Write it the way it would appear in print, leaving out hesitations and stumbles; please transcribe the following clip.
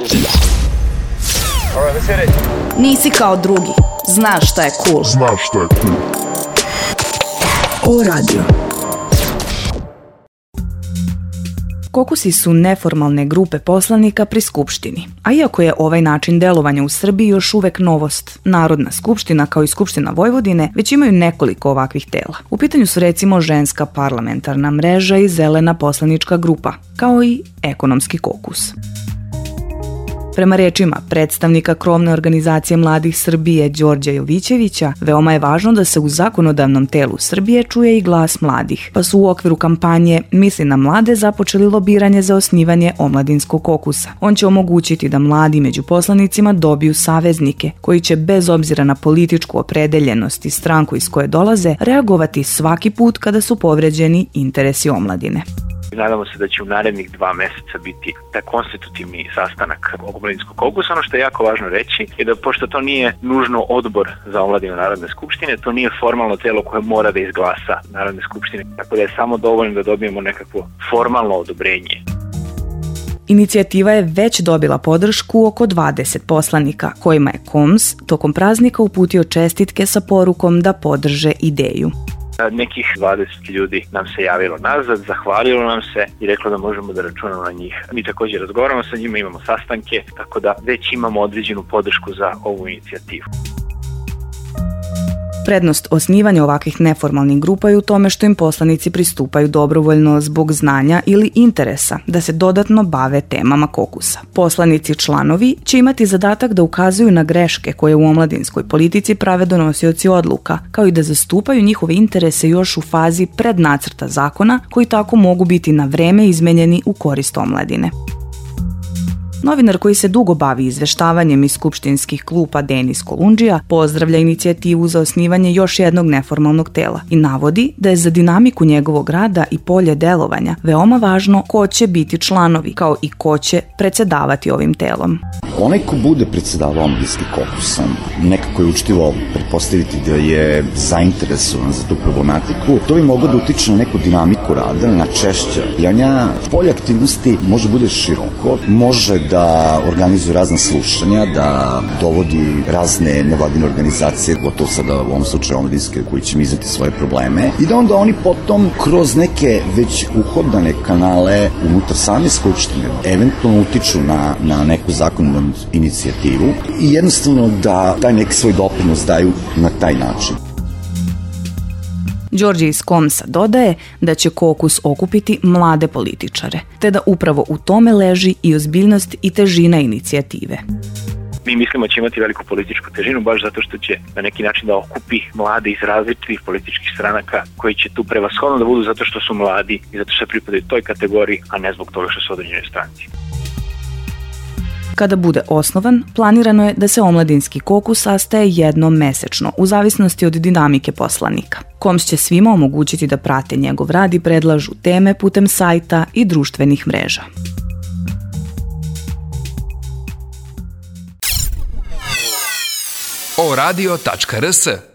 Nisi kao drugi. Znaš šta je cool. O radio. Kokusi su neformalne grupe poslanika pri Skupštini. A iako je ovaj način delovanja u Srbiji još uvek novost, Narodna skupština kao i Skupština Vojvodine već imaju nekoliko ovakvih tela. U pitanju su recimo Ženska parlamentarna mreža i Zelena poslanička grupa, kao i Ekonomski kokus. Prema rečima predstavnika krovne organizacije mladih Srbije Đorđa Jovićevića, veoma je važno da se u zakonodavnom telu Srbije čuje i glas mladih, pa su u okviru kampanje Misli na mlade započeli lobiranje za osnivanje omladinskog kokusa. On će omogućiti da mladi među poslanicima dobiju saveznike, koji će bez obzira na političku opredeljenost i stranku iz koje dolaze, reagovati svaki put kada su povređeni interesi omladine. Nadamo se da će u narednih 2 meseca biti taj konstitutivni sastanak omladinskog kokusa. Ono što je jako važno reći je da pošto to nije nužno odbor za omladinu Narodne skupštine, to nije formalno telo koje mora da izglasa Narodne skupštine, tako da je samo dovoljno da dobijemo nekakvo formalno odobrenje. Inicijativa je već dobila podršku oko 20 poslanika, kojima je KOMS tokom praznika uputio čestitke sa porukom da podrže ideju. Nekih 20 ljudi nam se javilo nazad, zahvalilo nam se i reklo da možemo da računamo na njih. Mi također razgovaramo sa njima, imamo sastanke, tako da već imamo određenu podršku za ovu inicijativu. Prednost osnivanja ovakvih neformalnih grupa je u tome što im poslanici pristupaju dobrovoljno zbog znanja ili interesa da se dodatno bave temama kokusa. Poslanici članovi će imati zadatak da ukazuju na greške koje u omladinskoj politici prave donosioci odluka, kao i da zastupaju njihove interese još u fazi prednacrta zakona koji tako mogu biti na vreme izmenjeni u korist omladine. Novinar koji se dugo bavi izveštavanjem iz skupštinskih klupa Denis Kolundžija pozdravlja inicijativu za osnivanje još jednog neformalnog tela i navodi da je za dinamiku njegovog rada i polje delovanja veoma važno ko će biti članovi, kao i ko će predsedavati ovim telom. Onaj ko bude predsedavao omladinskim kokusom, nekako je učitivo pretpostaviti da je zainteresovan za tu problematiku, to bi moglo da utiče na neku dinamiku rada, na češća javljanja. Polje aktivnosti može bude široko, može da organizuje razne slušanja, da dovodi razne nevladine organizacije, gotovo sada u ovom slučaju omladinske, koji će izneti svoje probleme, i da onda oni potom kroz neke već uhodane kanale unutar same skupštine eventualno utiču na neku zakonodavnu inicijativu i jednostavno da taj neki svoj doprinos daju na taj način. Đorđe iz KOMS-a dodaje da će kokus okupiti mlade političare, te da upravo u tome leži i ozbiljnost i težina inicijative. Mi mislimo da će imati veliku političku težinu baš zato što će na neki način da okupi mlade iz različitih političkih stranaka koji će tu prevashodno da budu zato što su mladi i zato što pripadaju toj kategoriji, a ne zbog toga što su određenoj stranci. Kada bude osnovan, planirano je da se omladinski kokus sastaje jednom mesečno, u zavisnosti od dinamike poslanika. KOMS će svima omogućiti da prate njegov rad i predlažu teme putem sajta i društvenih mreža. oradio.rs